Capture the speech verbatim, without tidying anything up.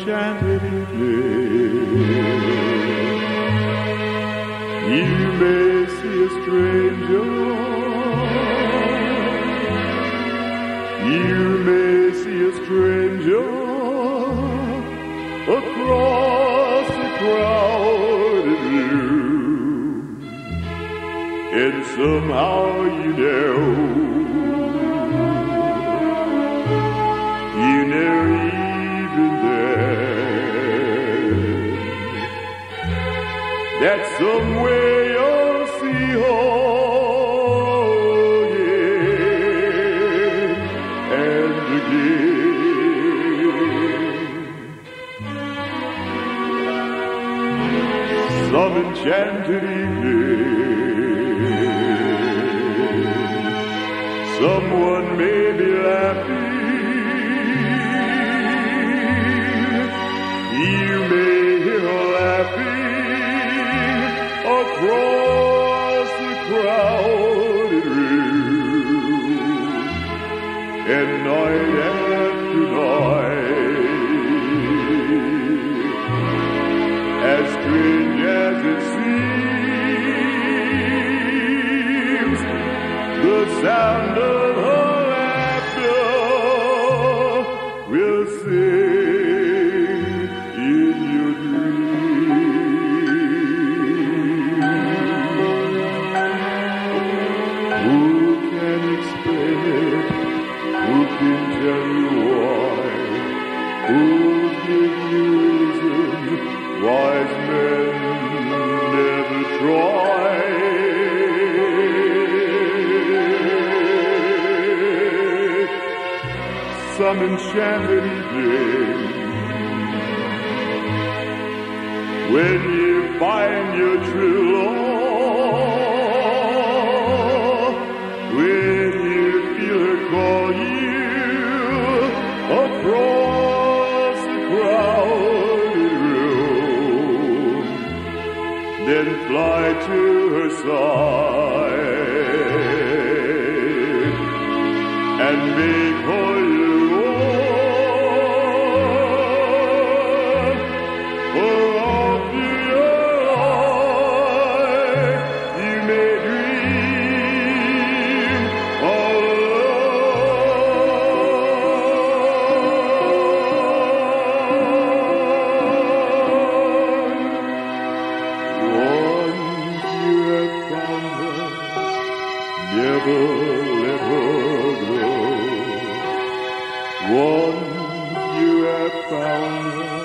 enchanted evening. You may see a stranger, you may see a stranger across the crowded room, and somehow you know, you know even then, that somewhere you'll see home again and again. Some enchanted evening, someone may be laughing. You may hear her laughing across the crowded room, and night after night, as strange as it seems, the sound of her laughter will sing in your dreams. Who can explain it? Who can tell you why? Who give you reason? Wise men never try. Some enchanted evening, when you find your true love, when you feel her call you across the crowded room, then fly to her side and make her your never let her go. Once you have found her,